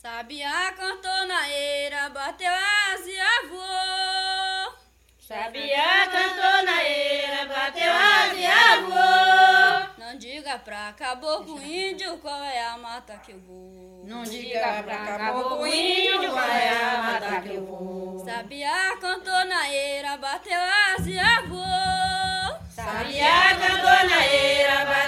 Sabiá cantou na eira, bateu asa e voou. Sabiá cantou na eira, bateu asa e voou. Não diga pra caboclo índio qual é a mata que eu vou. Não diga pra caboclo índio qual é a mata que eu vou. Sabiá cantou na eira, bateu asa e voou. Sabiá cantou na eira, bateu